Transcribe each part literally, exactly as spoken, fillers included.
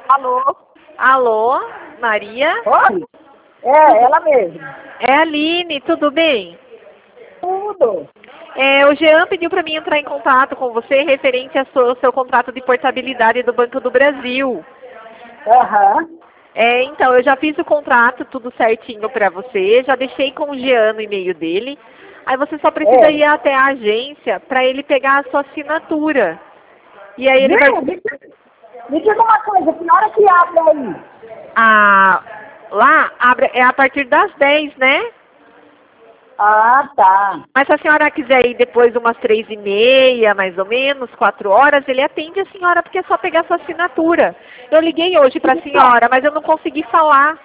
Alô? Alô, Maria? Oi? É, ela mesma. É a Aline, tudo bem? Tudo. É, o Jean pediu para mim entrar em contato com você referente ao seu, seu contrato de portabilidade do Banco do Brasil. Aham. É, então, eu já fiz o contrato, tudo certinho para você, já deixei com o Jean no e-mail dele. Aí você só precisa É. ir até a agência para ele pegar a sua assinatura. E aí ele vai... Viu? Me, diga- me diga uma coisa, que hora que abre aí? Ah, lá abre, é a partir das dez, né? Ah, tá. Mas se a senhora quiser ir depois umas três e meia, mais ou menos, quatro horas, ele atende a senhora porque é só pegar sua assinatura. Eu liguei hoje para a senhora, mas eu não consegui falar.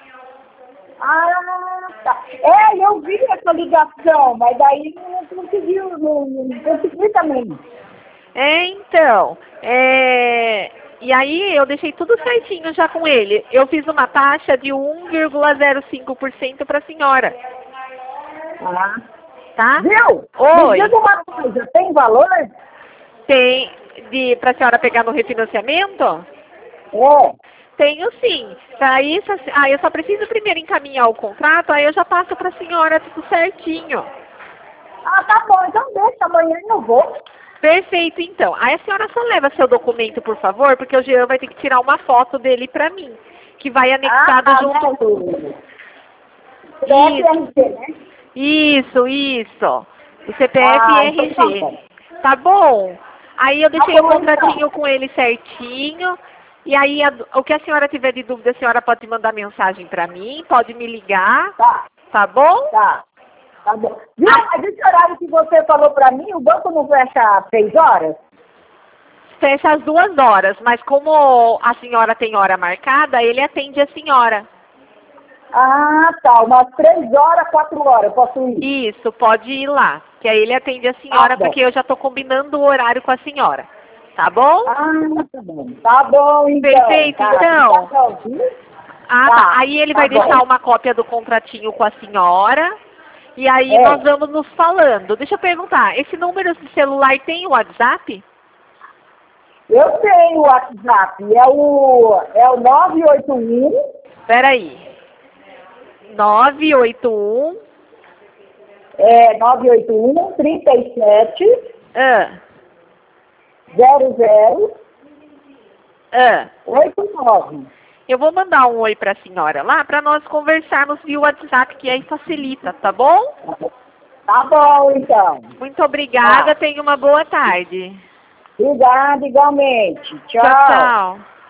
Ah, tá. É, eu vi essa ligação, mas daí não conseguiu, não, não consegui também. É, então, é... e aí eu deixei tudo certinho já com ele. Eu fiz uma taxa de um vírgula zero cinco por cento para a senhora, Ah. tá? Viu? Oi, Me diga uma coisa, tem valor? tem de para a senhora pegar no refinanciamento? É. Tenho sim. Aí, se- ah, eu só preciso primeiro encaminhar o contrato, aí eu já passo para a senhora tudo certinho. Ah, tá bom, então deixa, amanhã eu vou. Perfeito, então. Aí a senhora só leva seu documento, por favor, porque o Jean vai ter que tirar uma foto dele para mim, que vai Ah, anexado tá, junto. né? C P F Isso, R G, né? isso, isso. O C P F e Ah, então tá R G. bom. Tá bom? Aí eu Tá deixei o bom, então. contratinho com ele certinho. E aí, a- o que a senhora tiver de dúvida, a senhora pode mandar mensagem para mim, pode me ligar, Tá, tá bom? tá. Tá bom. Viu, Ah, mas esse horário que você falou pra mim, o banco não fecha às seis horas? fecha às duas horas, mas como a senhora tem hora marcada, ele atende a senhora. Ah, tá. Umas três horas, quatro horas eu posso ir. Isso, pode ir lá, que aí ele atende a Tá senhora, bom. porque eu já estou combinando o horário com a senhora. Tá bom? Ah, tá bom. Tá bom, então. Perfeito, Tá, então. tá bom, viu? Ah, tá. Tá, Aí ele tá vai bom. deixar uma cópia do contratinho com a senhora. E aí É, nós vamos nos falando. Deixa eu perguntar, esse número de celular tem o WhatsApp? eu tenho o WhatsApp. É o, é o nove oito um. Peraí. nove oito um. É nove oito um, trinta e sete, Ah, zero zero, ah. oito nove. Eu vou mandar um oi para a senhora lá para nós conversarmos via WhatsApp, que aí facilita, tá bom? Tá bom, então. Muito obrigada, Tá. tenha uma boa tarde. Obrigada, igualmente. Tchau, Tchau. tchau.